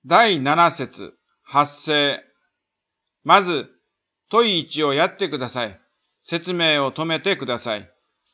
第7節、発生。まず、問1をやってください。説明を止めてください。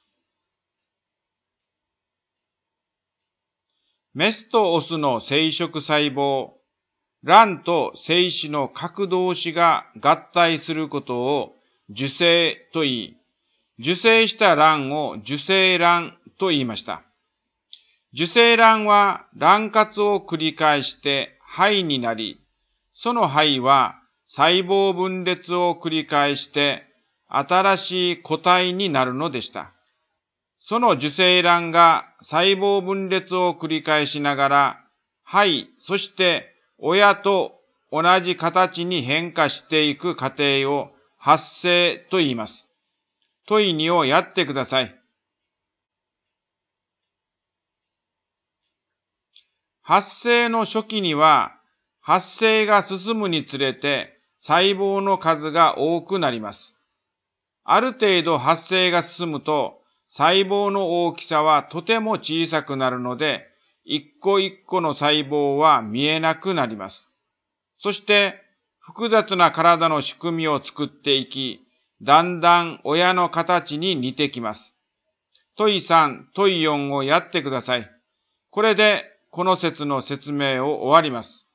メスとオスの生殖細胞、卵と精子の核同士が合体することを受精と言い、受精した卵を受精卵と言いました。受精卵は卵活を繰り返して胚になり、その胚は細胞分裂を繰り返して新しい個体になるのでした。その受精卵が細胞分裂を繰り返しながら、胚、そして親と同じ形に変化していく過程を発生と言います。問2をやってください。発生の初期には、発生が進むにつれて細胞の数が多くなります。ある程度発生が進むと、細胞の大きさはとても小さくなるので、一個一個の細胞は見えなくなります。そして、複雑な体の仕組みを作っていき、だんだん親の形に似てきます。問3、問4をやってください。これで、この説の説明を終わります。